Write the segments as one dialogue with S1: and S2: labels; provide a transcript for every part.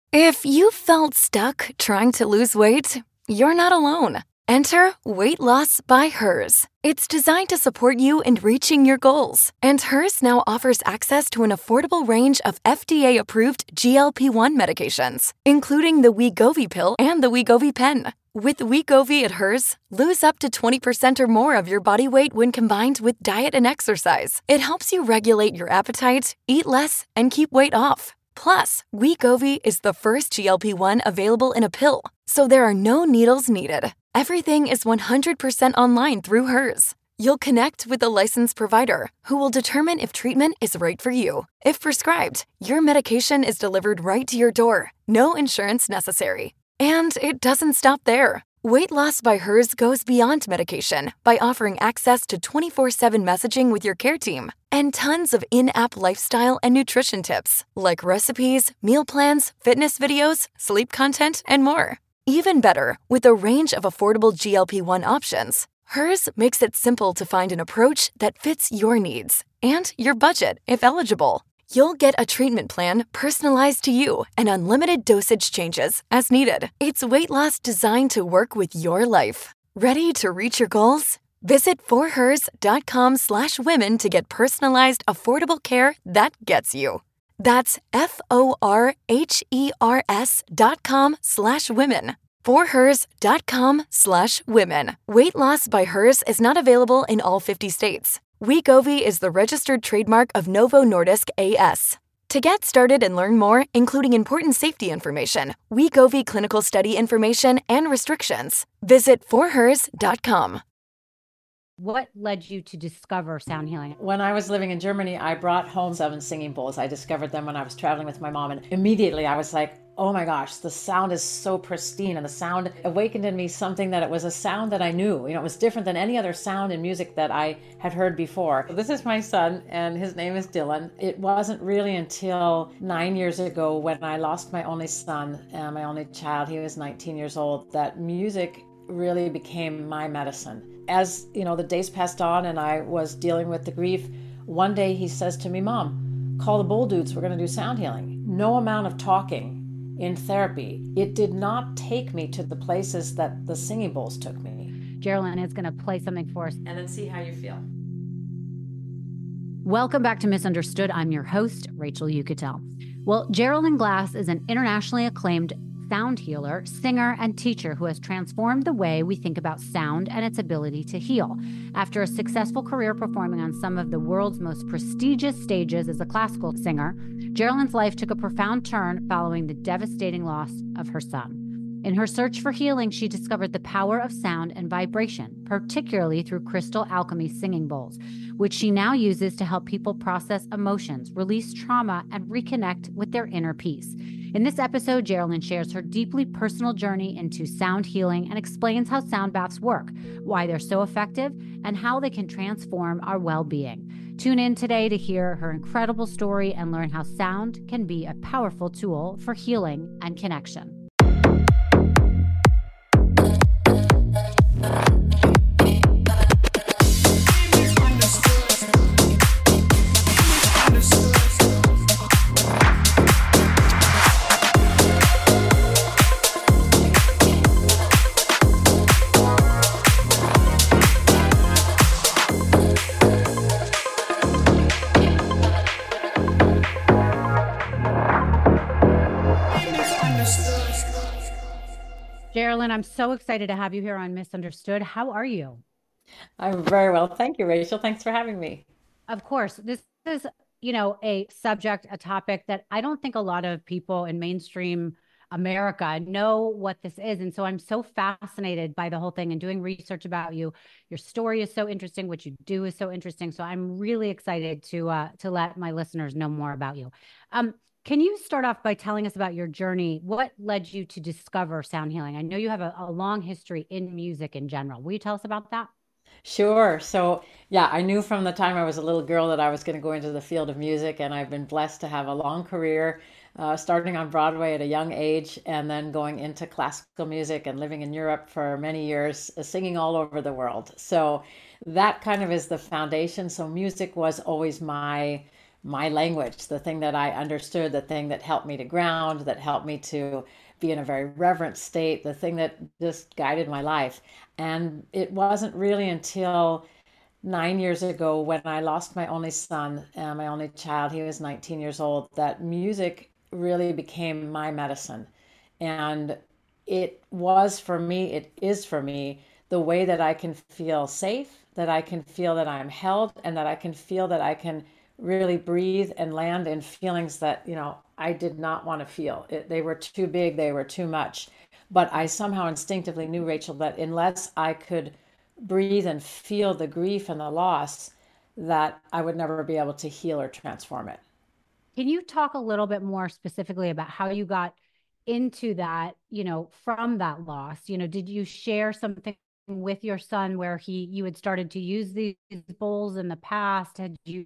S1: If you felt stuck trying to lose weight, you're not alone. Enter Weight Loss by Hers. It's designed to support you in reaching your goals. And Hers now offers access to an affordable range of FDA-approved GLP-1 medications, including the Wegovy pill and the Wegovy pen. With Wegovy at Hers, lose up to 20% or more of your body weight when combined with diet and exercise. It helps you regulate your appetite, eat less, and keep weight off. Plus, Wegovy is the first GLP-1 available in a pill, so there are no needles needed. Everything is 100% online through Hers. You'll connect with a licensed provider who will determine if treatment is right for you. If prescribed, your medication is delivered right to your door. No insurance necessary. And it doesn't stop there. Weight Loss by Hers goes beyond medication by offering access to 24/7 messaging with your care team and tons of in-app lifestyle and nutrition tips like recipes, meal plans, fitness videos, sleep content, and more. Even better, with a range of affordable GLP-1 options, Hers makes it simple to find an approach that fits your needs and your budget if eligible. You'll get a treatment plan personalized to you and unlimited dosage changes as needed. It's weight loss designed to work with your life. Ready to reach your goals? Visit forhers.com/women to get personalized, affordable care that gets you. That's forhers.com/women. forhers.com/women. Weight Loss by Hers is not available in all 50 states. Wegovy is the registered trademark of Novo Nordisk A/S. To get started and learn more, including important safety information, Wegovy clinical study information, and restrictions, visit forhers.com.
S2: What led you to discover sound healing?
S3: When I was living in Germany, I brought home 7 singing bowls. I discovered them when I was traveling with my mom, and immediately I was like, oh my gosh, the sound is so pristine, and the sound awakened in me something that it was a sound that I knew. It was different than any other sound in music that I had heard before. This is my son, and his name is Dylan. It wasn't really until 9 years ago when I lost my only son, my only child, he was 19 years old, that music really became my medicine. As the days passed on and I was dealing with the grief, one day he says to me, Mom, call the Bowl Dudes, we're going to do sound healing. No amount of talking in therapy, it did not take me to the places that the singing bowls took me.
S2: Geraldine is going to play something for us.
S3: And then see how you feel.
S2: Welcome back to Misunderstood. I'm your host, Rachel Uchitel. Well, Geraldine Glass is an internationally acclaimed sound healer, singer, and teacher who has transformed the way we think about sound and its ability to heal. After a successful career performing on some of the world's most prestigious stages as a classical singer, Geraldine's life took a profound turn following the devastating loss of her son. In her search for healing, she discovered the power of sound and vibration, particularly through Crystal Alchemy singing bowls, which she now uses to help people process emotions, release trauma, and reconnect with their inner peace. In this episode, Geraldine shares her deeply personal journey into sound healing and explains how sound baths work, why they're so effective, and how they can transform our well-being. Tune in today to hear her incredible story and learn how sound can be a powerful tool for healing and connection. Geraldine, I'm so excited to have you here on Misunderstood. How are you?
S3: I'm very well. Thank you, Rachel. Thanks for having me.
S2: Of course. This is, a subject, a topic that I don't think a lot of people in mainstream America know what this is. And so I'm so fascinated by the whole thing and doing research about you. Your story is so interesting. What you do is so interesting. So I'm really excited to let my listeners know more about you. Can you start off by telling us about your journey? What led you to discover sound healing? I know you have a long history in music in general. Will you tell us about that?
S3: Sure. So, yeah, I knew from the time I was a little girl that I was going to go into the field of music, and I've been blessed to have a long career, starting on Broadway at a young age, and then going into classical music and living in Europe for many years, singing all over the world. So that kind of is the foundation. So music was always my language, the thing that I understood, the thing that helped me to ground, that helped me to be in a very reverent state, the thing that just guided my life. And it wasn't really until 9 years ago when I lost my only son, my only child, he was 19 years old, that music really became my medicine. And it was for me, it is for me, the way that I can feel safe, that I can feel that I'm held, and that I can feel that I can really breathe and land in feelings that, I did not want to feel. They were too big, they were too much. But I somehow instinctively knew, Rachel, that unless I could breathe and feel the grief and the loss, that I would never be able to heal or transform it.
S2: Can you talk a little bit more specifically about how you got into that, from that loss? Did you share something with your son where you had started to use these bowls in the past?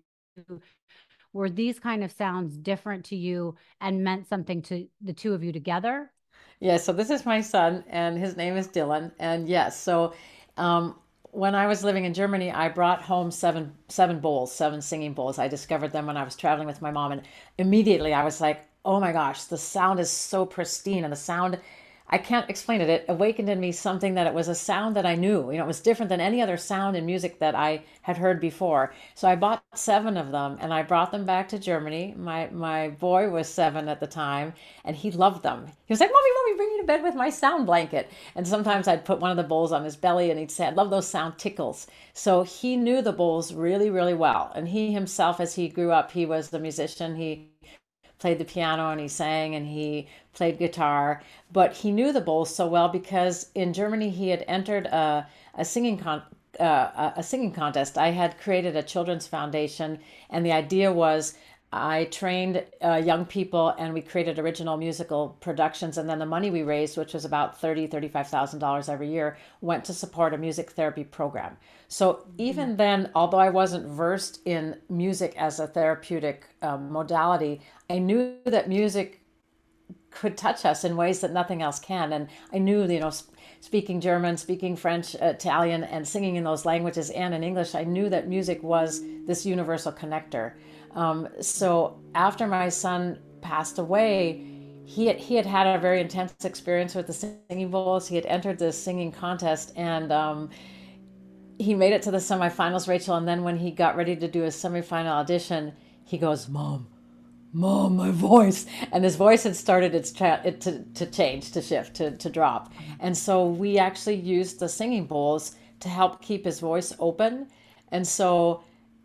S2: Were these kind of sounds different to you and meant something to the two of you together?
S3: Yeah, so this is my son, and his name is Dylan. And yes, so um, when I was living in Germany, I brought home seven bowls, seven singing bowls. I discovered them when I was traveling with my mom, and immediately I was like, "Oh my gosh, the sound is so pristine, and the sound." I can't explain it. It awakened in me something that it was a sound that I knew. It was different than any other sound in music that I had heard before. So I bought seven of them and I brought them back to Germany. My boy was 7 at the time and he loved them. He was like, Mommy, bring me to bed with my sound blanket. And sometimes I'd put one of the bowls on his belly and he'd say, I love those sound tickles. So he knew the bowls really, really well. And he himself, as he grew up, he was the musician. He played the piano and he sang and he played guitar, but he knew the bowls so well because in Germany he had entered a singing a singing contest. I had created a children's foundation, and the idea was I trained young people and we created original musical productions. And then the money we raised, which was about $35,000 every year, went to support a music therapy program. So even then, although I wasn't versed in music as a therapeutic modality, I knew that music could touch us in ways that nothing else can. And I knew, speaking German, speaking French, Italian, and singing in those languages and in English, I knew that music was this universal connector. So after my son passed away, he had a very intense experience with the singing bowls. He had entered this singing contest and he made it to the semifinals, Rachel. And then when he got ready to do his semifinal audition, he goes, Mom, my voice. And his voice had started to change, to shift, to drop. And so we actually used the singing bowls to help keep his voice open. And so,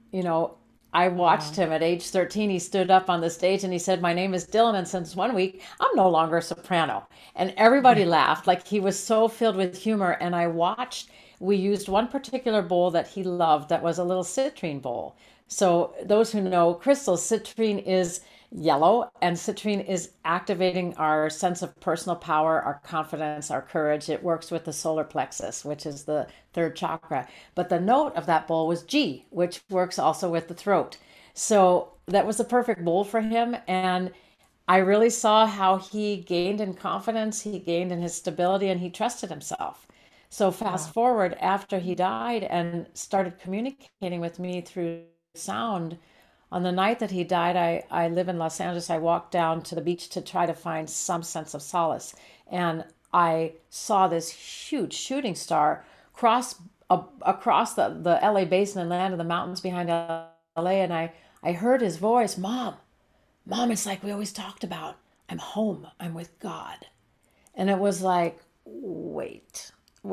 S3: I watched him at age 13. He stood up on the stage and he said, my name is Dylan, and since 1 week, I'm no longer a soprano. And everybody laughed. Like, he was so filled with humor. And we used one particular bowl that he loved that was a little citrine bowl. So those who know crystals, citrine is yellow, and citrine is activating our sense of personal power, our confidence, our courage. It works with the solar plexus, which is the third chakra. But the note of that bowl was G, which works also with the throat. So that was the perfect bowl for him. And I really saw how he gained in confidence, he gained in his stability, and he trusted himself. So fast forward after he died and started communicating with me through sound. On the night that he died, I live in Los Angeles. I walked down to the beach to try to find some sense of solace. And I saw this huge shooting star across the LA basin and land in the mountains behind LA. And I heard his voice, Mom, it's like we always talked about. I'm home. I'm with God. And it was like, wait,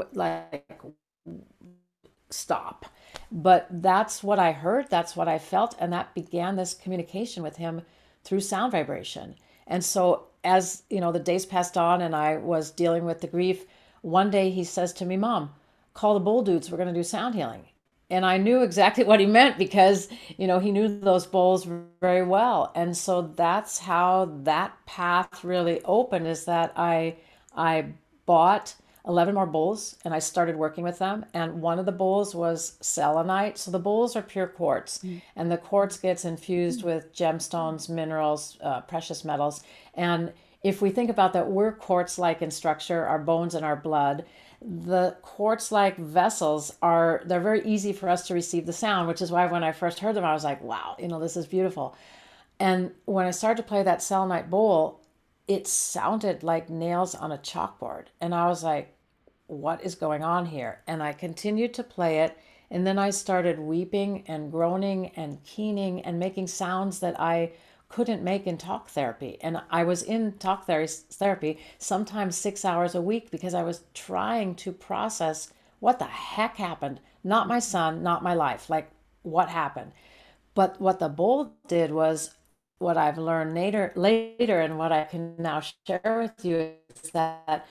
S3: stop. But that's what I heard, that's what I felt, and that began this communication with him through sound vibration. And so as the days passed on and I was dealing with the grief, one day he says to me, Mom, call the Bull Dudes, we're going to do sound healing. And I knew exactly what he meant because he knew those bowls very well. And so that's how that path really opened, is that I bought 11 more bowls and I started working with them. And one of the bowls was selenite. So the bowls are pure quartz, and the quartz gets infused with gemstones, minerals, precious metals. And if we think about that, we're quartz-like in structure, our bones and our blood. the quartz-like vessels they're very easy for us to receive the sound, which is why when I first heard them, I was like, wow, this is beautiful. And when I started to play that selenite bowl, it sounded like nails on a chalkboard. And I was like, what is going on here? And I continued to play it. And then I started weeping and groaning and keening and making sounds that I couldn't make in talk therapy. And I was in talk therapy sometimes 6 hours a week because I was trying to process what the heck happened. Not my son, not my life, like what happened. But what the bowl did was what I've learned later and what I can now share with you is that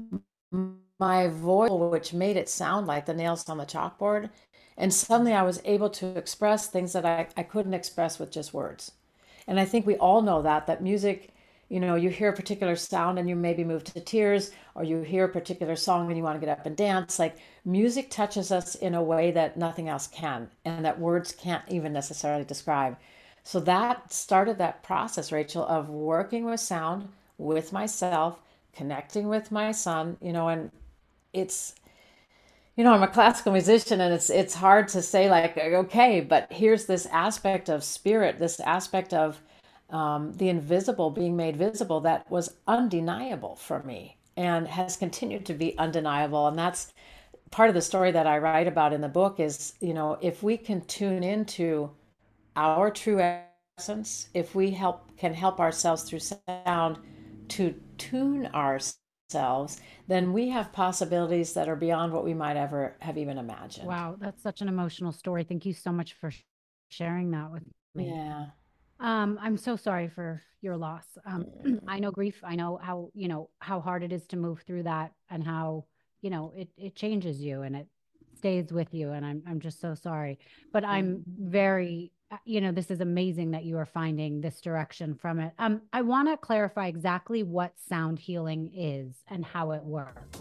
S3: my voice, which made it sound like the nails on the chalkboard, and suddenly I was able to express things that I couldn't express with just words. And I think we all know that music, you hear a particular sound and you maybe move to tears, or you hear a particular song and you want to get up and dance. Like music touches us in a way that nothing else can, and that words can't even necessarily describe. So that started that process, Rachel, of working with sound, with myself, connecting with my son, and it's, I'm a classical musician, and it's hard to say like, okay, but here's this aspect of spirit, this aspect of the invisible being made visible that was undeniable for me and has continued to be undeniable. And that's part of the story that I write about in the book is, if we can tune into our true essence, if we can help ourselves through sound to tune ourselves, then we have possibilities that are beyond what we might ever have even imagined.
S2: Wow, that's such an emotional story. Thank you so much for sharing that with me.
S3: Yeah.
S2: I'm so sorry for your loss. I know grief. I know how hard it is to move through that, and how, it changes you and it stays with you. And I'm just so sorry, but I'm very, this is amazing that you are finding this direction from it. I want to clarify exactly what sound healing is and how it works.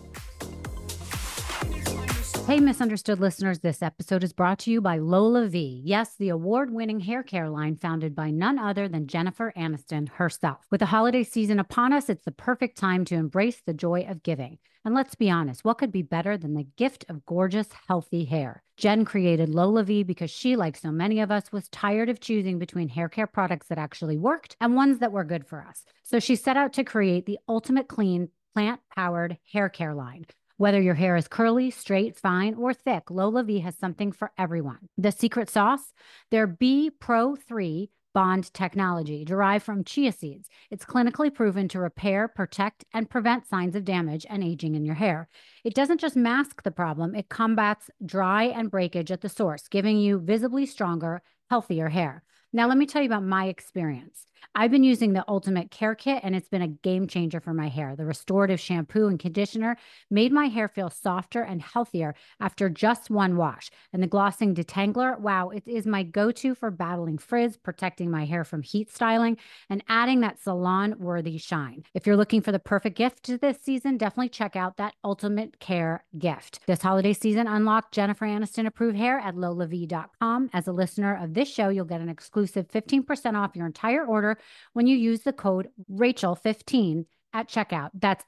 S2: Hey, misunderstood listeners, this episode is brought to you by LolaVie. Yes, the award-winning hair care line founded by none other than Jennifer Aniston herself. With the holiday season upon us, it's the perfect time to embrace the joy of giving. And let's be honest, what could be better than the gift of gorgeous, healthy hair? Jen created LolaVie because she, like so many of us, was tired of choosing between hair care products that actually worked and ones that were good for us. So she set out to create the ultimate clean, plant-powered hair care line. Whether your hair is curly, straight, fine, or thick, LolaVie has something for everyone. The secret sauce? Their B Pro 3 bond technology derived from chia seeds. It's clinically proven to repair, protect, and prevent signs of damage and aging in your hair. It doesn't just mask the problem, it combats dry and breakage at the source, giving you visibly stronger, healthier hair. Now, let me tell you about my experience. I've been using the Ultimate Care Kit, and it's been a game changer for my hair. The restorative shampoo and conditioner made my hair feel softer and healthier after just one wash. And the glossing detangler, wow, it is my go-to for battling frizz, protecting my hair from heat styling, and adding that salon-worthy shine. If you're looking for the perfect gift this season, definitely check out that Ultimate Care gift. This holiday season, unlock Jennifer Aniston approved hair at lolavie.com. As a listener of this show, you'll get an exclusive 15% off your entire order when you use the code Rachel15 at checkout. That's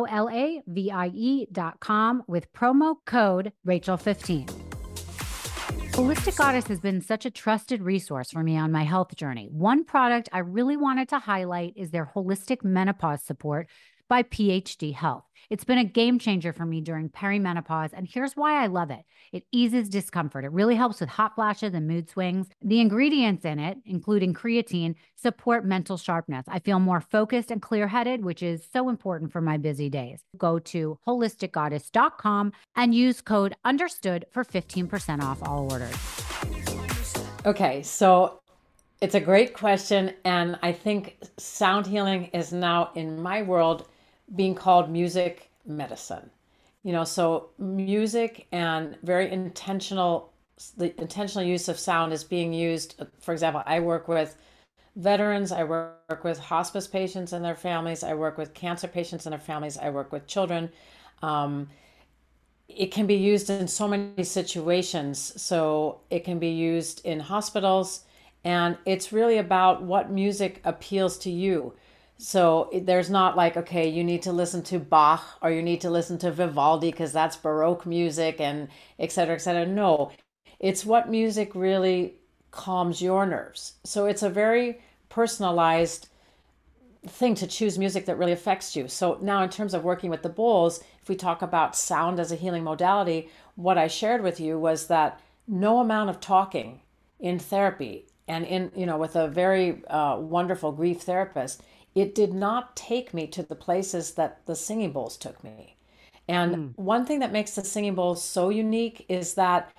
S2: LOLAVIE.com with promo code Rachel15. Holistic Goddess has been such a trusted resource for me on my health journey. One product I really wanted to highlight is their holistic menopause support by PhD Health. It's been a game changer for me during perimenopause, and here's why I love it. It eases discomfort. It really helps with hot flashes and mood swings. The ingredients in it, including creatine, support mental sharpness. I feel more focused and clear-headed, which is so important for my busy days. Go to holisticgoddess.com and use code UNDERSTOOD for 15% off all orders.
S3: Okay, so it's a great question, and I think sound healing is now in my world being called music medicine. So music and the intentional use of sound is being used. For example, I work with veterans, I work with hospice patients and their families, I work with cancer patients and their families, I work with children. It can be used in so many situations. So it can be used in hospitals, and it's really about what music appeals to you. So there's not like, okay, you need to listen to Bach or you need to listen to Vivaldi because that's Baroque music and et cetera, et cetera. No, it's what music really calms your nerves. So it's a very personalized thing to choose music that really affects you. So now, in terms of working with the bowls, if we talk about sound as a healing modality, what I shared with you was that no amount of talking in therapy and in, with a very wonderful grief therapist, it did not take me to the places that the singing bowls took me. And
S2: Mm.
S3: one thing that makes the singing bowls so unique is that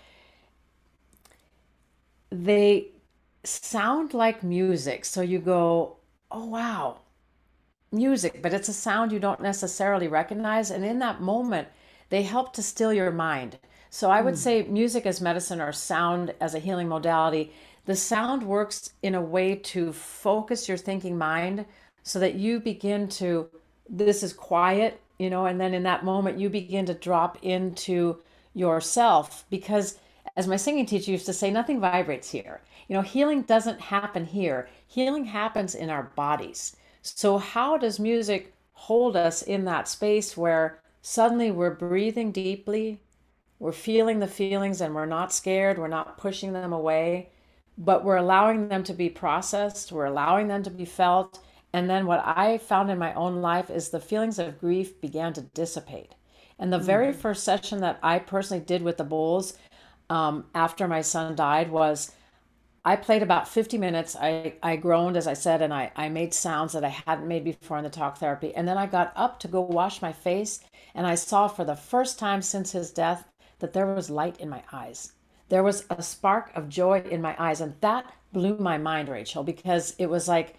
S3: they sound like music. So you go, oh, wow, music, but it's a sound you don't necessarily recognize. And in that moment, they help to still your mind. So I would
S2: Mm.
S3: say music as medicine or sound as a healing modality. The sound works in a way to focus your thinking mind so that you begin to, this is quiet, and then in that moment, you begin to drop into yourself because, as my singing teacher used to say, nothing vibrates here. Healing doesn't happen here, healing happens in our bodies. So, how does music hold us in that space where suddenly we're breathing deeply, we're feeling the feelings, and we're not scared, we're not pushing them away, but we're allowing them to be processed, we're allowing them to be felt. And then what I found in my own life is the feelings of grief began to dissipate. And the very
S2: Mm.
S3: first session that I personally did with the Bulls after my son died was I played about 50 minutes. I groaned, as I said, and I made sounds that I hadn't made before in the talk therapy. And then I got up to go wash my face, and I saw for the first time since his death that there was light in my eyes. There was a spark of joy in my eyes. And that blew my mind, Rachel, because it was like,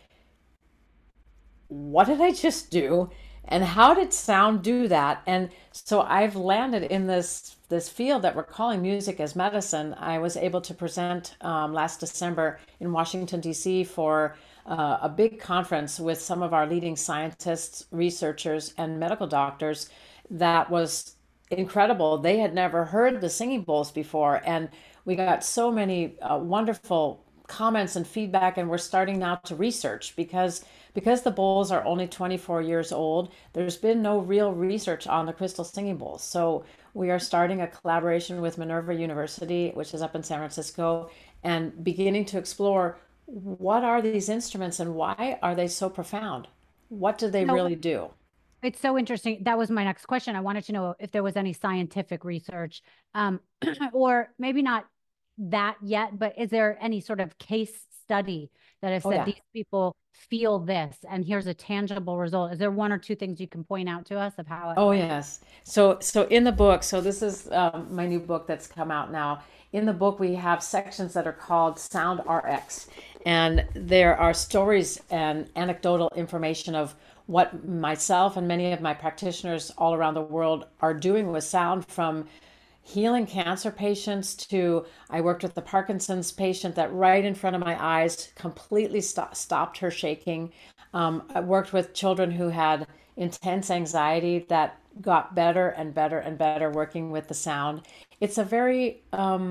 S3: what did I just do? And how did sound do that? And so I've landed in this field that we're calling music as medicine. I was able to present last December in Washington D.C. for a big conference with some of our leading scientists, researchers, and medical doctors. That was incredible. They had never heard the singing bowls before, and we got so many wonderful comments and feedback, and we're starting now to research because the bowls are only 24 years old. There's been no real research on the crystal singing bowls. So we are starting a collaboration with Minerva University, which is up in San Francisco, and beginning to explore what are these instruments and why are they so profound? What do they
S2: So
S3: really do?
S2: it's so interesting. That was my next question. I wanted to know if there was any scientific research, um, or maybe not that yet, but is there any sort of case study that has
S3: Oh,
S2: said
S3: yeah.
S2: these people feel this and here's a tangible result? Is there one or two things you can point out to us of how it?
S3: Oh, yes. So in the book, so this is my new book that's come out now. In the book, we have sections that are called Sound RX, and there are stories and anecdotal information of what myself and many of my practitioners all around the world are doing with sound, from healing cancer patients to I worked with the Parkinson's patient that right in front of my eyes completely stopped her shaking. I worked with children who had intense anxiety that got better and better and better working with the sound. It's a very,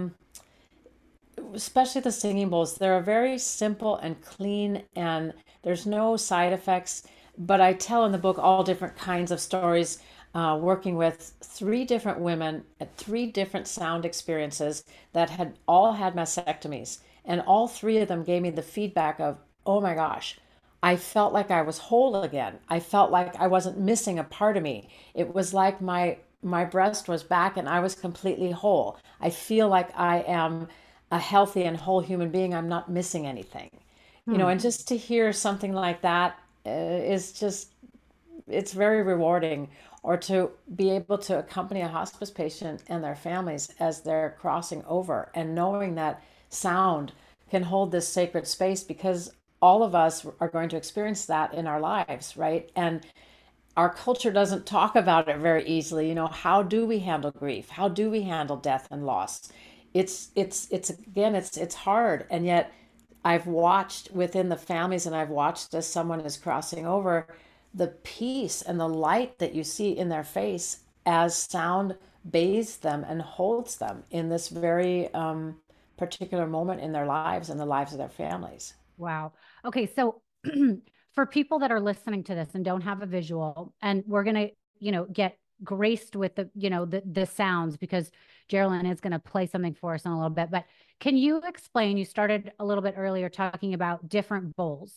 S3: especially the singing bowls, they're a very simple and clean, and there's no side effects. But I tell in the book all different kinds of stories, working with three different women at three different sound experiences that had all had mastectomies. And all three of them gave me the feedback of, oh my gosh, I felt like I was whole again. I felt like I wasn't missing a part of me. It was like my breast was back and I was completely whole. I feel like I am a healthy and whole human being. I'm not missing anything.
S2: Hmm.
S3: And just to hear something like that is just, it's very rewarding. Or to be able to accompany a hospice patient and their families as they're crossing over and knowing that sound can hold this sacred space, because all of us are going to experience that in our lives, right? And our culture doesn't talk about it very easily. How do we handle grief? How do we handle death and loss? It's again, it's hard. And yet I've watched within the families, and I've watched as someone is crossing over, the peace and the light that you see in their face as sound bathes them and holds them in this very particular moment in their lives and the lives of their families.
S2: Wow. Okay. So for people that are listening to this and don't have a visual, and we're going to, get graced with the sounds, because Geraldine is going to play something for us in a little bit. But can you explain, you started a little bit earlier talking about different bowls.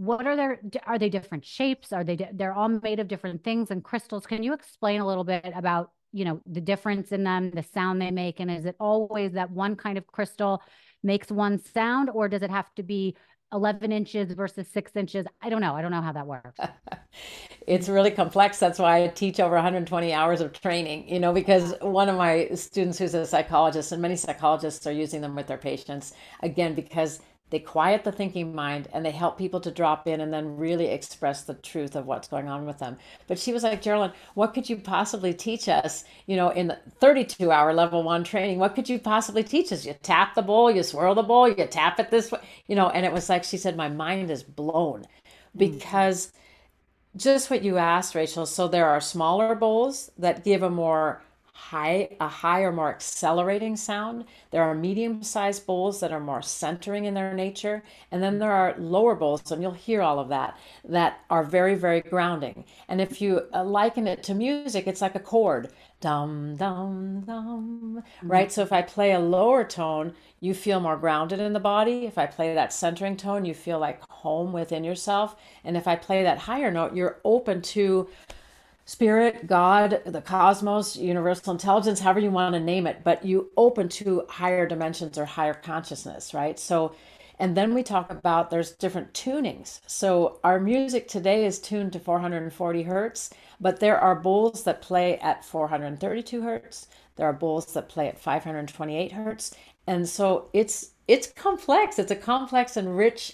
S2: Are they different shapes? They're all made of different things and crystals. Can you explain a little bit about, the difference in them, the sound they make? And is it always that one kind of crystal makes one sound, or does it have to be 11 inches versus 6 inches? I don't know. I don't know how that works.
S3: It's really complex. That's why I teach over 120 hours of training, because one of my students who's a psychologist, and many psychologists are using them with their patients, again, because they quiet the thinking mind and they help people to drop in and then really express the truth of what's going on with them. But she was like, Geraldine, what could you possibly teach us, in the 32-hour level 1 training? What could you possibly teach us? You tap the bowl, you swirl the bowl, you tap it this way, and it was like, she said, my mind is blown because just what you asked, Rachel. So there are smaller bowls that give a higher, more accelerating sound. There are medium-sized bowls that are more centering in their nature. And then there are lower bowls, and you'll hear all of that are very, very grounding. And if you liken it to music, it's like a chord. Dum, dum, dum, right? So if I play a lower tone, you feel more grounded in the body. If I play that centering tone, you feel like home within yourself. And if I play that higher note, you're open to spirit, God, the cosmos, universal intelligence, however you want to name it, but you open to higher dimensions or higher consciousness, right? So, and then we talk about there's different tunings. So our music today is tuned to 440 hertz, but there are bowls that play at 432 hertz. There are bowls that play at 528 hertz. And so it's complex. It's a complex and rich,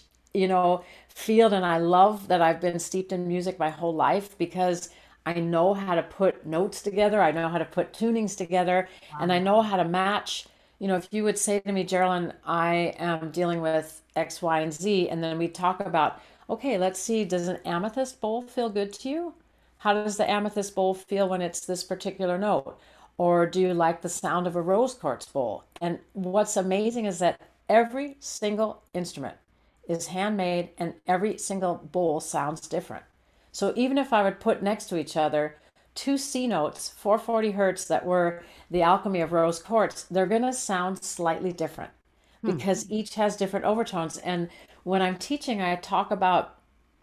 S3: field. And I love that I've been steeped in music my whole life, because I know how to put notes together. I know how to put tunings together, and I know how to match. If you would say to me, Geraldine, I am dealing with X, Y, and Z, and then we talk about, okay, let's see, does an amethyst bowl feel good to you? How does the amethyst bowl feel when it's this particular note? Or do you like the sound of a rose quartz bowl? And what's amazing is that every single instrument is handmade and every single bowl sounds different. So even if I would put next to each other 2 C notes, 440 hertz, that were the alchemy of rose quartz, they're going to sound slightly different because each has different overtones. And when I'm teaching, I talk about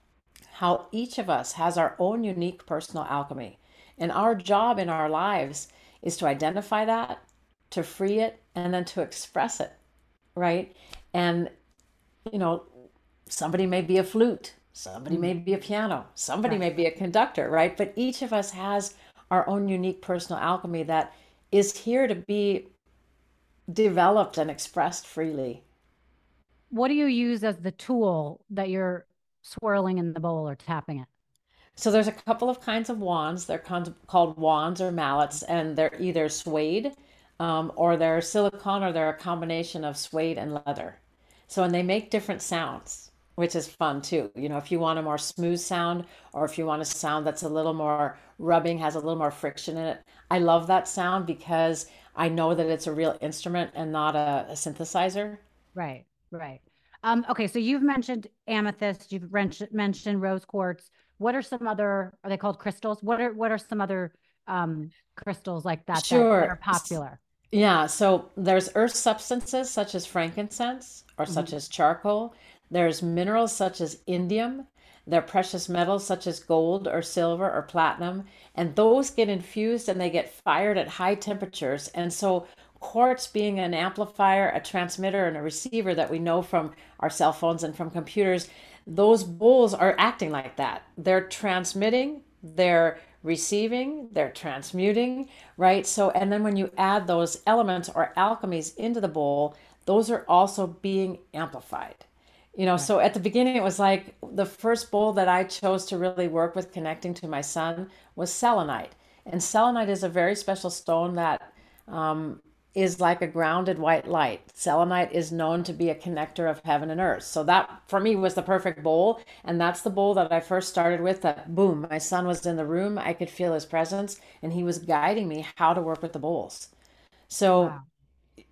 S3: how each of us has our own unique personal alchemy. And our job in our lives is to identify that, to free it, and then to express it, right? And, somebody may be a flute. Somebody may be a piano, somebody may be a conductor, right? But each of us has our own unique personal alchemy that is here to be developed and expressed freely.
S2: What do you use as the tool that you're swirling in the bowl or tapping it?
S3: So there's a couple of kinds of wands. They're called wands or mallets, and they're either suede or they're silicone, or they're a combination of suede and leather. So, and they make different sounds, which is fun too. If you want a more smooth sound, or if you want a sound that's a little more rubbing, has a little more friction in it. I love that sound because I know that it's a real instrument and not a synthesizer.
S2: Right, right. Okay, so you've mentioned amethyst, you've mentioned rose quartz. What are some other, are they called crystals? What are some other crystals like that that are popular?
S3: Yeah, so there's earth substances such as frankincense or such as charcoal. There's minerals such as indium. There are precious metals such as gold or silver or platinum. And those get infused and they get fired at high temperatures. And so quartz, being an amplifier, a transmitter, and a receiver that we know from our cell phones and from computers, those bowls are acting like that. They're transmitting, they're receiving, they're transmuting, right? So, and then when you add those elements or alchemies into the bowl, those are also being amplified. So at the beginning, it was like the first bowl that I chose to really work with connecting to my son was selenite. And selenite is a very special stone that is like a grounded white light. Selenite is known to be a connector of heaven and earth. So that for me was the perfect bowl. And that's the bowl that I first started with. That boom, my son was in the room. I could feel his presence and he was guiding me how to work with the bowls. So,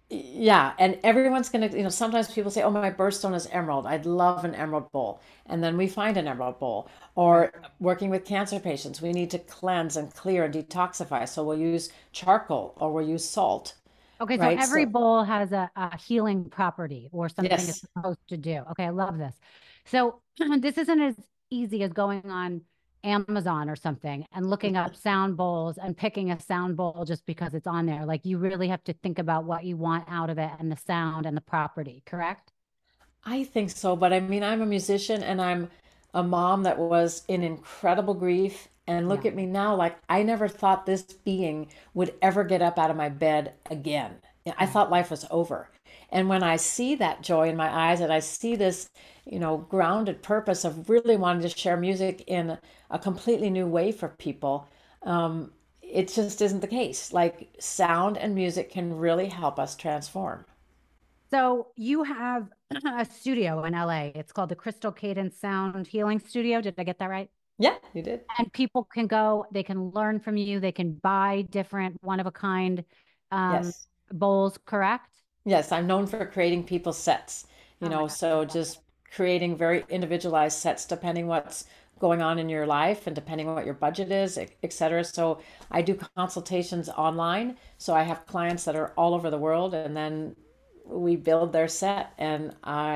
S3: Yeah, and everyone's gonna, sometimes people say, "Oh, my birthstone is emerald. I'd love an emerald bowl," and then we find an emerald bowl.
S2: Right.
S3: Or working with cancer patients, we need to cleanse and clear and detoxify, so we'll use charcoal or we'll use salt,
S2: Okay, so
S3: right?
S2: every
S3: So
S2: bowl has a healing property or something it's
S3: yes,
S2: supposed to do. Okay, I love this. So this isn't as easy as going on Amazon or something and looking up sound bowls and picking a sound bowl just because it's on there. Like you really have to think about what you want out of it and the sound and the property, correct?
S3: I think so. But I mean, I'm a musician and I'm a mom that was in incredible grief. And look
S2: Yeah.
S3: at me now, like I never thought this being would ever get up out of my bed again. I
S2: Right.
S3: thought life was over. And when I see that joy in my eyes and I see this, grounded purpose of really wanting to share music in a completely new way for people, it just isn't the case. Like sound and music can really help us transform.
S2: So you have a studio in LA. It's called the Crystal Cadence Sound Healing Studio. Did I get that right?
S3: Yeah, you did.
S2: And people can go, they can learn from you, they can buy different one of a kind um,
S3: Yes.
S2: bowls, correct?
S3: Yes, I'm known for creating people sets,
S2: Oh my gosh, I
S3: so
S2: love
S3: just creating very individualized sets depending what's going on in your life and depending on what your budget is, et cetera. So I do consultations online. So I have clients that are all over the world and then we build their set and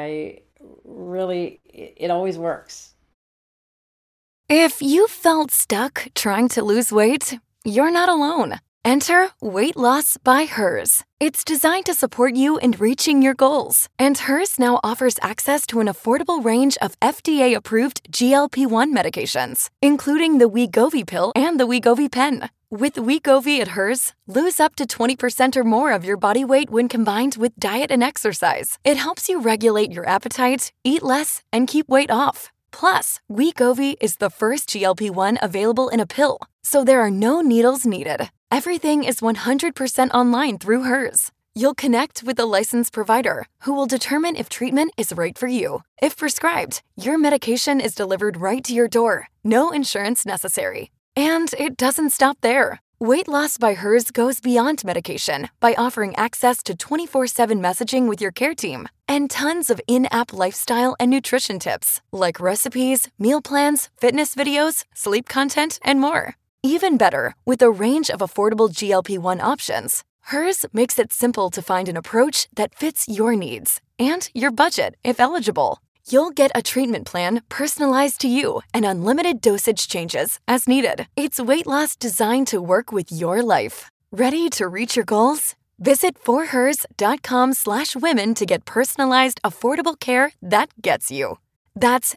S3: it always works.
S1: If you felt stuck trying to lose weight, you're not alone. Enter Weight Loss by Hers. It's designed to support you in reaching your goals. And Hers now offers access to an affordable range of FDA-approved GLP-1 medications, including the Wegovy pill and the Wegovy pen. With Wegovy at Hers, lose up to 20% or more of your body weight when combined with diet and exercise. It helps you regulate your appetite, eat less, and keep weight off. Plus, Wegovy is the first GLP-1 available in a pill, so there are no needles needed. Everything is 100% online through Hers. You'll connect with a licensed provider who will determine if treatment is right for you. If prescribed, your medication is delivered right to your door. No insurance necessary. And it doesn't stop there. Weight Loss by Hers goes beyond medication by offering access to 24/7 messaging with your care team and tons of in-app lifestyle and nutrition tips like recipes, meal plans, fitness videos, sleep content, and more. Even better, with a range of affordable GLP-1 options, Hers makes it simple to find an approach that fits your needs and your budget if eligible. You'll get a treatment plan personalized to you and unlimited dosage changes as needed. It's weight loss designed to work with your life. Ready to reach your goals? Visit forhers.com/women to get personalized, affordable care that gets you. That's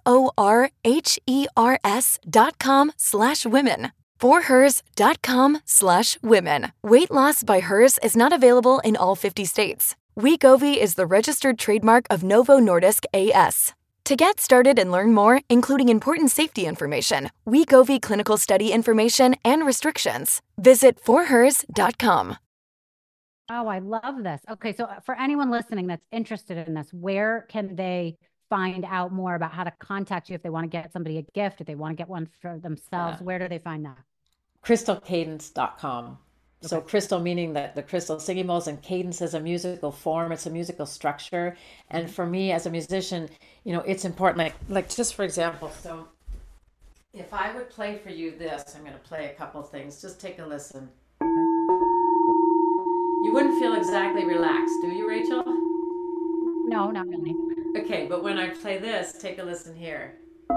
S1: forhers.com/women. forhers.com/women. Weight Loss by Hers is not available in all 50 states. Wegovy is the registered trademark of Novo Nordisk A/S. To get started and learn more, including important safety information, Wegovy clinical study information, and restrictions, visit forhers.com.
S2: Oh, I love this. Okay, so for anyone listening that's interested in this, where can they find out more about how to contact you if they want to get somebody a gift, if they want to get one for themselves? Where do they find that?
S3: crystalcadence.com. So
S2: Okay.
S3: crystal meaning that the crystal singing bowls, and cadence is a musical form. It's a musical structure. And for me as a musician, it's important. Like just for example, so if I would play for you this, I'm going to play a couple things. Just take a listen.
S2: Okay.
S3: You wouldn't feel exactly relaxed, do you, Rachel?
S2: No, not really.
S3: Okay, but when I play this, take a listen here.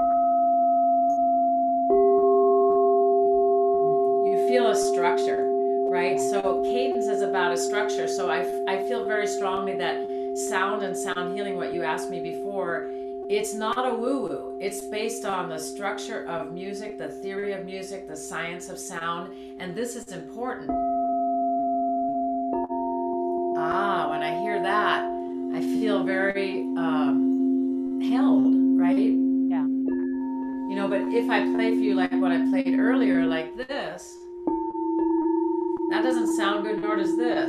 S3: You feel a structure, right? So cadence is about a structure. So I feel very strongly that sound and sound healing, what you asked me before, it's not a woo-woo. It's based on the structure of music, the theory of music, the science of sound, and this is important. When I hear that, I feel very held, right?
S2: Yeah.
S3: But if I play for you like what I played earlier, like this, that doesn't sound good, nor does this.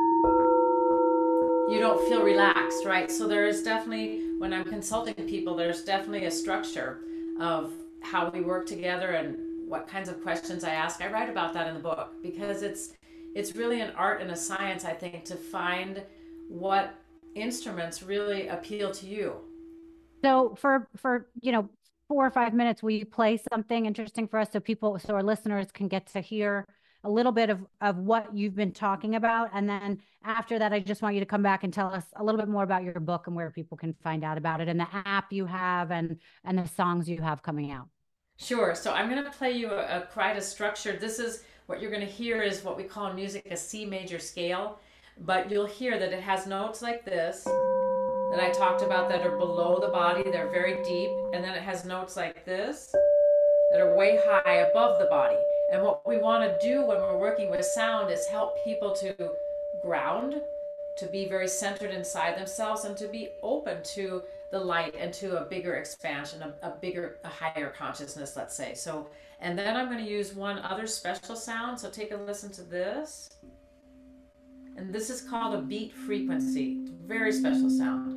S3: You don't feel relaxed, right? So there is definitely, when I'm consulting people, there's definitely a structure of how we work together and what kinds of questions I ask. I write about that in the book because it's really an art and a science, I think, to find what instruments really appeal to you.
S2: So for 4 or 5 minutes, will you play something interesting for us so our listeners can get to hear a little bit of what you've been talking about? And then after that, I just want you to come back and tell us a little bit more about your book and where people can find out about it and the app you have and the songs you have coming out.
S3: Sure. So I'm going to play you quite a structured. This is what you're going to hear is what we call in music a C major scale, but you'll hear that it has notes like this that I talked about that are below the body. They're very deep, and then it has notes like this that are way high above the body. And what we want to do when we're working with sound is help people to ground, to be very centered inside themselves, and to be open to the light and to a bigger expansion, a higher consciousness, let's say. So, and then I'm going to use one other special sound. So take a listen to this. And this is called a beat frequency. It's a very special sound.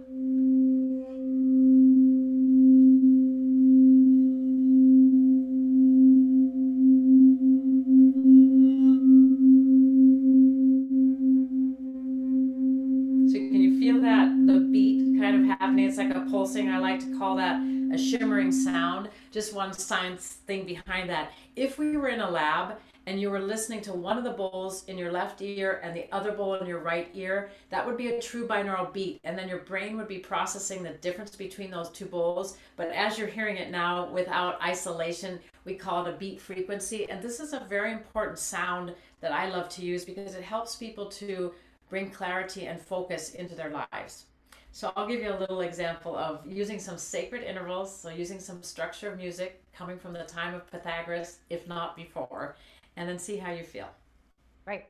S3: So can you feel that, the beat kind of happening? It's like a pulsing. I like to call that a shimmering sound. Just one science thing behind that. If we were in a lab and you were listening to one of the bowls in your left ear and the other bowl in your right ear, that would be a true binaural beat. And then your brain would be processing the difference between those two bowls. But as you're hearing it now without isolation, we call it a beat frequency. And this is a very important sound that I love to use because it helps people to bring clarity and focus into their lives. So I'll give you a little example of using some sacred intervals, so using some structure of music coming from the time of Pythagoras, if not before, and then see how you feel.
S2: Right.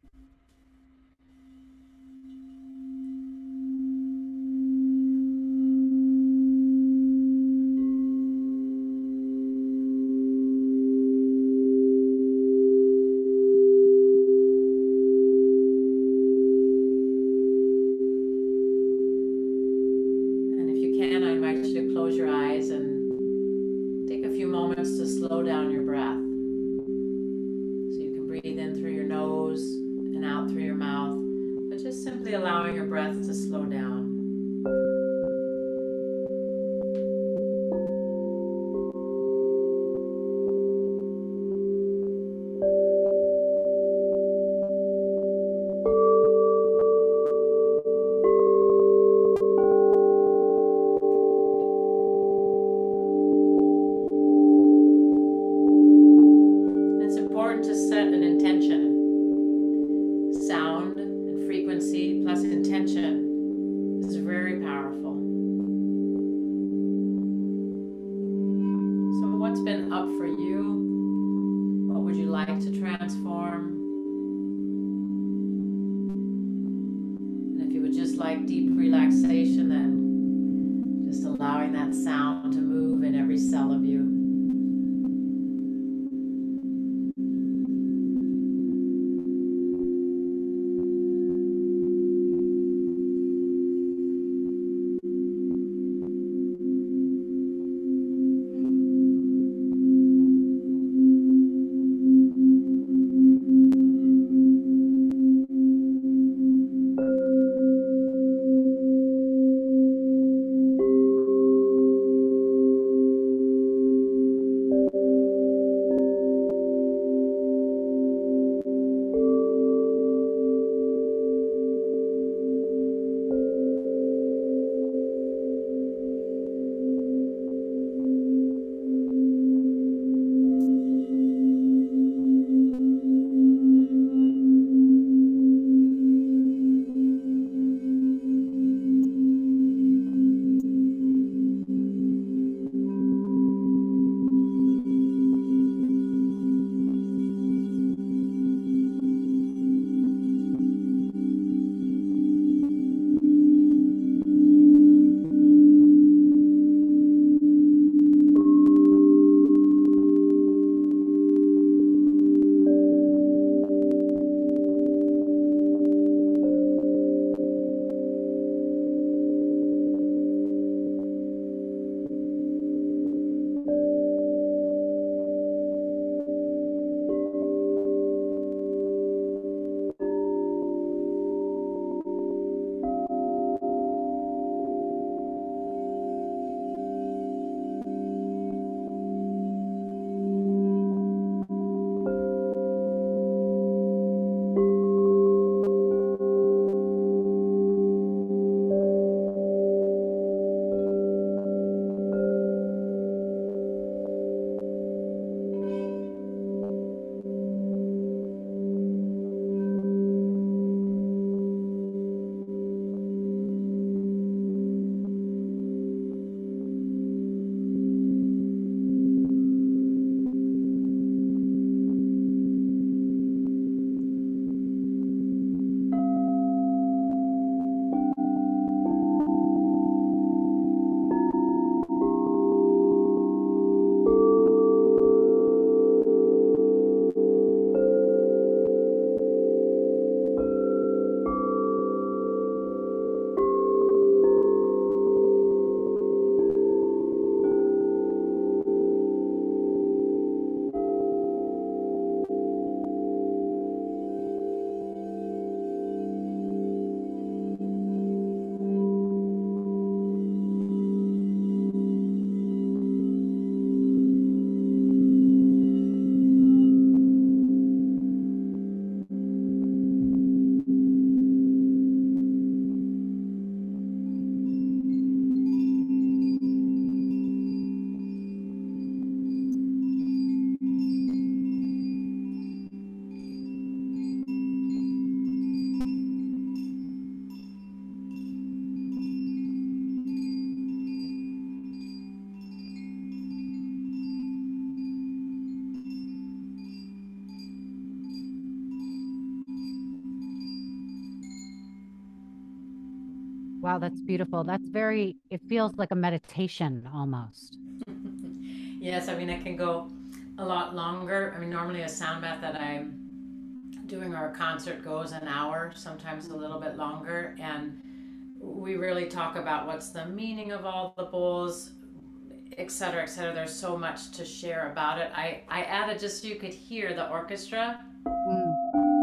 S3: And if you can, I invite you to close your eyes and take a few moments to slow down your breath. Breathe in through your nose and out through your mouth, but just simply allowing your breath to slow down. It's important to set an intention. Sound and frequency plus intention is very powerful. So what's been up for you? What would you like to transform? And if you would just like deep relaxation, then just allowing that sound to move in every cell of you.
S2: Wow, that's beautiful. It feels like a meditation almost.
S3: Yes, I mean, it can go a lot longer. I mean, normally a sound bath that I'm doing or a concert goes an hour, sometimes a little bit longer. And we really talk about what's the meaning of all the bowls, et cetera, et cetera. There's so much to share about it. I added just so you could hear the orchestra.
S2: Mm.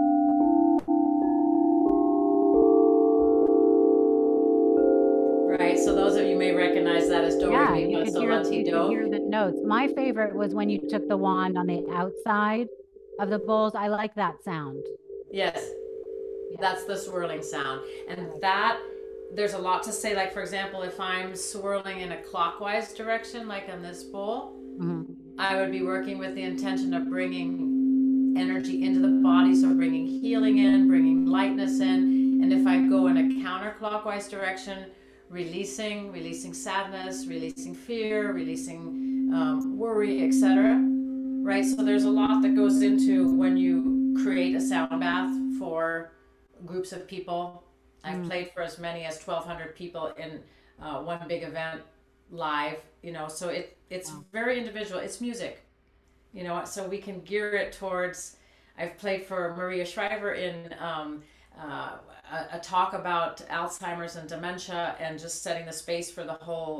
S3: Right, so those of you may recognize that as do re
S2: Yeah,
S3: mi fa sol la ti
S2: you could hear
S3: do.
S2: the notes. My favorite was when you took the wand on the outside of the bowls. I like that sound.
S3: Yes,
S2: Yeah.
S3: that's the swirling sound. And
S2: Right.
S3: that, there's a lot to say. Like, for example, if I'm swirling in a clockwise direction, like on this bowl,
S2: Mhm.
S3: I would be working with the intention of bringing energy into the body, so bringing healing in, bringing lightness in. And if I go in a counterclockwise direction, releasing sadness, releasing fear, releasing worry, etc. Right? So there's a lot that goes into when you create a sound bath for groups of people. I've
S2: Mm.
S3: played for as many as 1,200 people in one big event live. So it's
S2: Wow.
S3: very individual. It's music. So we can gear it towards. I've played for Maria Shriver in a talk about Alzheimer's and dementia, and just setting the space for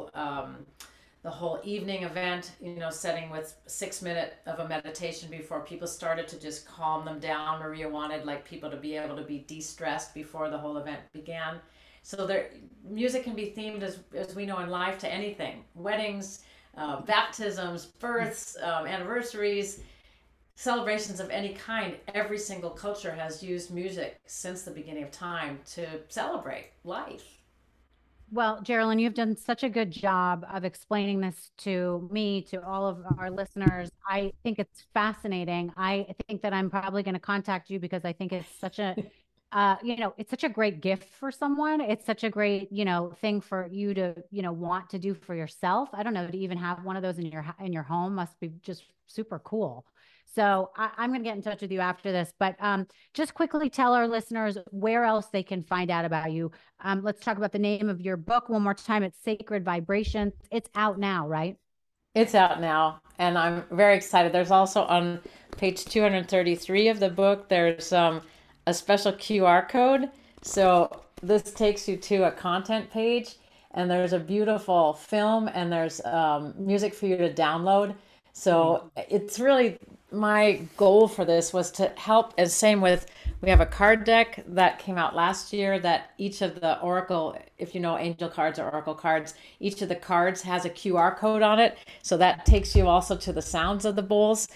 S3: the whole evening event, setting with 6 minutes of a meditation before people started, to just calm them down. Maria wanted like people to be able to be de-stressed before the whole event began. So music can be themed, as we know in life, to anything: weddings, baptisms, births, anniversaries, celebrations of any kind. Every single culture has used music since the beginning of time to celebrate life.
S2: Well, Geraldine, you've done such a good job of explaining this to me, to all of our listeners. I think it's fascinating. I think that I'm probably going to contact you because I think it's such a, it's such a great gift for someone. It's such a great, thing for you to, want to do for yourself. I don't know, to even have one of those in your home must be just super cool. So I'm going to get in touch with you after this, but just quickly tell our listeners where else they can find out about you. Let's talk about the name of your book one more time. It's Sacred Vibrations. It's out now, right?
S3: It's out now, and I'm very excited. There's also on page 233 of the book, there's a special QR code. So this takes you to a content page, and there's a beautiful film, and there's music for you to download.
S2: Mm.
S3: So it's really, my goal for this was to help. And same with, we have a card deck that came out last year, that each of the oracle, if you know angel cards or oracle cards, each of the cards has a QR code on it. So that takes you also to the sounds of the bowls.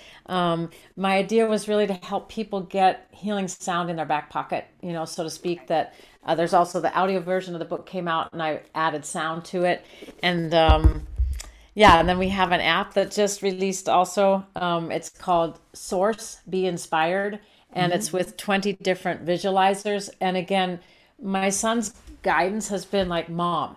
S3: My idea was really to help people get healing sound in their back pocket, so to speak. That there's also the audio version of the book came out, and I added sound to it. And yeah, and then we have an app that just released also. It's called Source Be Inspired, and it's
S2: Mhm.
S3: with 20 different visualizers. And again, my son's guidance has been like, Mom,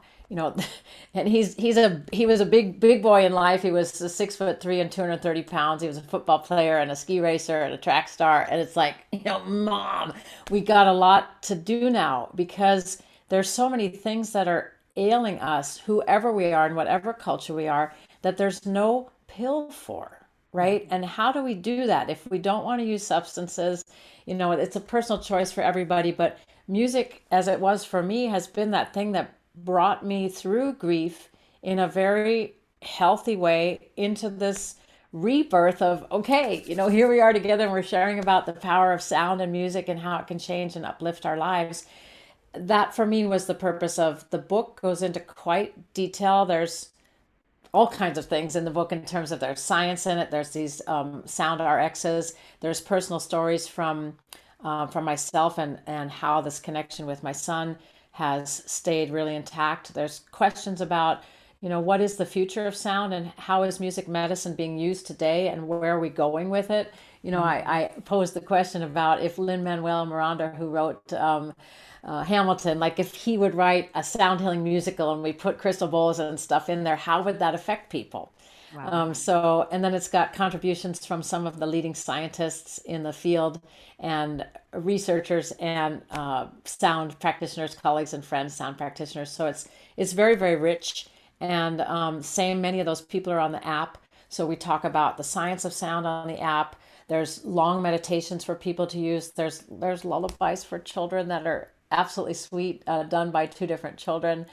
S3: and he was a big boy in life. He was 6'3" and 230 pounds. He was a football player and a ski racer and a track star. And it's like, Mom, we got a lot to do now, because there's so many things that are ailing us, whoever we are and whatever culture we are, that there's no pill for.
S2: Right.
S3: Right. And how do we do that if we don't want to use substances? It's a personal choice for everybody, but music, as it was for me, has been that thing that brought me through grief in a very healthy way into this rebirth of, okay, here we are together, and we're sharing about the power of sound and music and how it can change and uplift our lives. That for me was the purpose of the book. Goes into quite detail. There's all kinds of things in the book, in terms of, there's science in it. There's these sound RXs. There's personal stories from myself, and how this connection with my son has stayed really intact. There's questions about, what is the future of sound, and how is music medicine being used today, and where are we going with it?
S2: Mhm.
S3: I posed the question about, if Lin-Manuel Miranda, who wrote Hamilton, like, if he would write a sound healing musical and we put crystal bowls and stuff in there, how would that affect people?
S2: Wow.
S3: And then it's got contributions from some of the leading scientists in the field and researchers and sound practitioners, colleagues and friends, sound practitioners. So it's very, very rich. And many of those people are on the app. So we talk about the science of sound on the app. There's long meditations for people to use. There's lullabies for children that are absolutely sweet, done by 2 different children.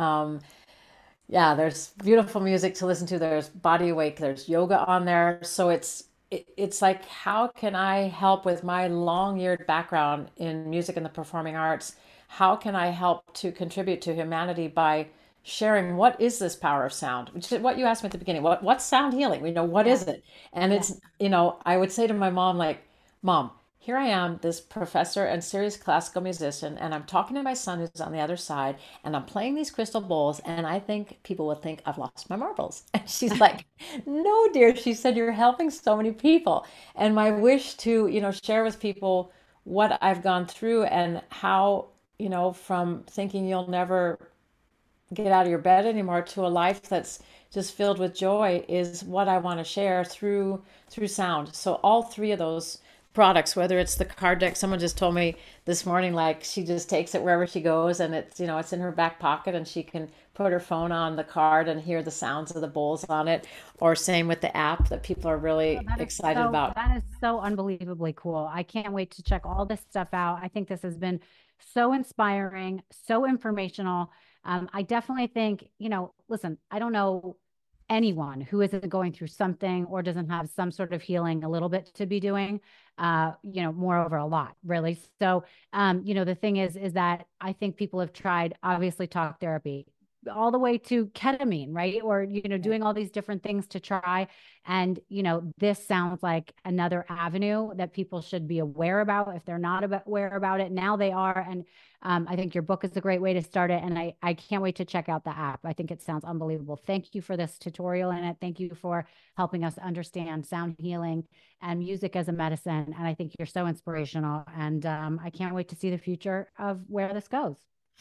S3: There's beautiful music to listen to. There's Body Awake. There's yoga on there. So it's like, how can I help with my long-yeared background in music and the performing arts? How can I help to contribute to humanity by sharing what is this power of sound, which is what you asked me at the beginning. What's sound healing? What is it? And it's, I would say to my mom, like, Mom, here I am, this professor and serious classical musician, and I'm talking to my son who's on the other side, and I'm playing these crystal bowls, and I think people will think I've lost my marbles. And she's like, no, dear. She said, you're helping so many people. And my wish to, share with people what I've gone through and how, from thinking you'll never get out of your bed anymore to a life that's just filled with joy is what I want to share through sound. So all 3 of those products, whether it's the card deck, someone just told me this morning, like, she just takes it wherever she goes, and it's it's in her back pocket, and she can put her phone on the card and hear the sounds of the bowls on it. Or same with the app that people are really excited about.
S2: That is so unbelievably cool. I can't wait to check all this stuff out. I think this has been so inspiring, so informational. I definitely think, listen, I don't know anyone who isn't going through something or doesn't have some sort of healing a little bit to be doing, moreover, a lot, really. So, the thing is that I think people have tried, obviously, talk therapy, all the way to ketamine, right? Or, doing all these different things to try. And, this sounds like another avenue that people should be aware about. If they're not aware about it, now they are. And I think your book is a great way to start it. And I can't wait to check out the app. I think it sounds unbelievable. Thank you for this tutorial in it. Thank you for helping us understand sound healing and music as a medicine. And I think you're so inspirational. And I can't wait to see the future of where this goes.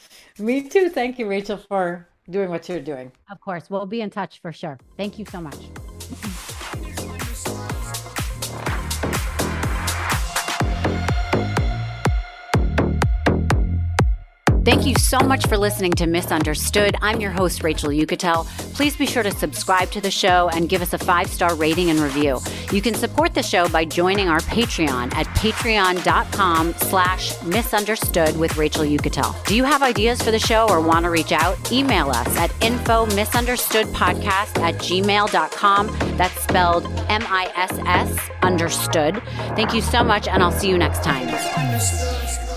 S3: Me too. Thank you, Rachel, for doing what you're doing.
S2: Of course. We'll be in touch for sure. Thank you so much. Thank you so much for listening to Misunderstood. I'm your host, Rachel Uchitel. Please be sure to subscribe to the show and give us a 5-star rating and review. You can support the show by joining our Patreon at patreon.com/misunderstood with Rachel Uchitel. Do you have ideas for the show or want to reach out? Email us at info misunderstoodpodcast@gmail.com. That's spelled MISS understood. Thank you so much, and I'll see you next time.